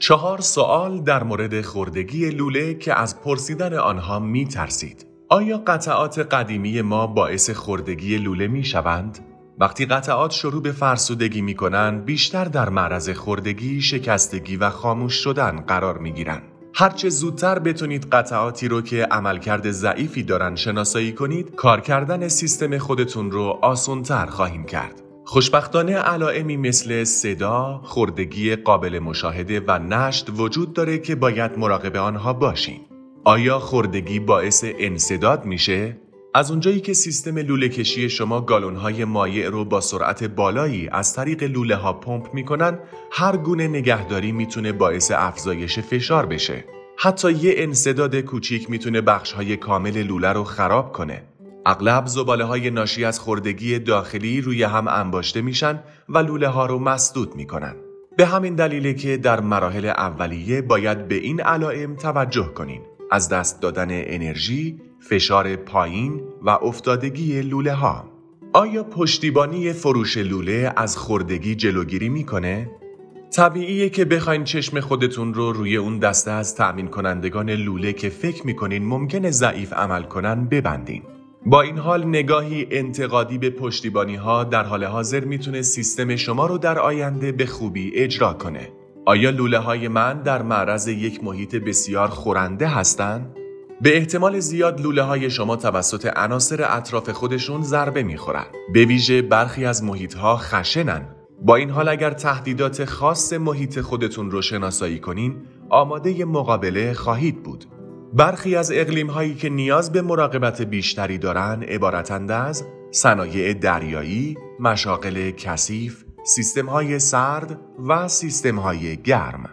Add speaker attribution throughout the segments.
Speaker 1: 4 سوال در مورد خوردگی لوله که از پرسیدن آنها می ترسید. آیا قطعات قدیمی ما باعث خوردگی لوله می شوند؟ وقتی قطعات شروع به فرسودگی می کنند، بیشتر در معرض خوردگی، شکستگی و خاموش شدن قرار می گیرند. هرچه زودتر بتونید قطعاتی رو که عملکرد ضعیفی دارن شناسایی کنید، کار کردن سیستم خودتون رو آسان‌تر خواهیم کرد. خوشبختانه علائمی مثل صدا، خوردگی قابل مشاهده و نشت وجود داره که باید مراقب آنها باشین. آیا خوردگی باعث انسداد میشه؟ از اونجایی که سیستم لوله کشی شما گالون‌های مایع رو با سرعت بالایی از طریق لوله ها پمپ میکنن، هر گونه نگهداری میتونه باعث افزایش فشار بشه. حتی یه انسداد کوچیک میتونه بخش‌های کامل لوله رو خراب کنه. اغلب زباله‌های ناشی از خوردگی داخلی روی هم انباشته میشن و لوله ها رو مسدود میکنن. به همین دلیله که در مراحل اولیه باید به این علائم توجه کنین. از دست دادن انرژی، فشار پایین و افتادگی لوله ها. آیا پشتیبانی فروش لوله از خوردگی جلوگیری میکنه؟ طبیعیه که بخواین چشم خودتون رو روی اون دسته از تأمین کنندگان لوله که فکر میکنین ممکنه ضعیف عمل کنن ببندین. با این حال نگاهی انتقادی به پشتیبانی ها در حال حاضر میتونه سیستم شما رو در آینده به خوبی اجرا کنه. آیا لوله های من در معرض یک محیط بسیار خورنده هستن؟ به احتمال زیاد لوله های شما توسط عناصر اطراف خودشون ضربه میخورن. به ویژه برخی از محیط ها خشنن. با این حال اگر تهدیدات خاص محیط خودتون رو شناسایی کنین، آماده مقابله خواهید بود. برخی از اقلیم هایی که نیاز به مراقبت بیشتری دارن عبارتند از صنایع دریایی، مشاغل کثیف، سیستم های سرد و سیستم های گرم.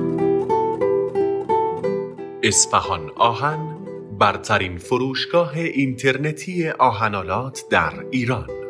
Speaker 1: اصفهان آهن، برترین فروشگاه اینترنتی آهن‌آلات در ایران.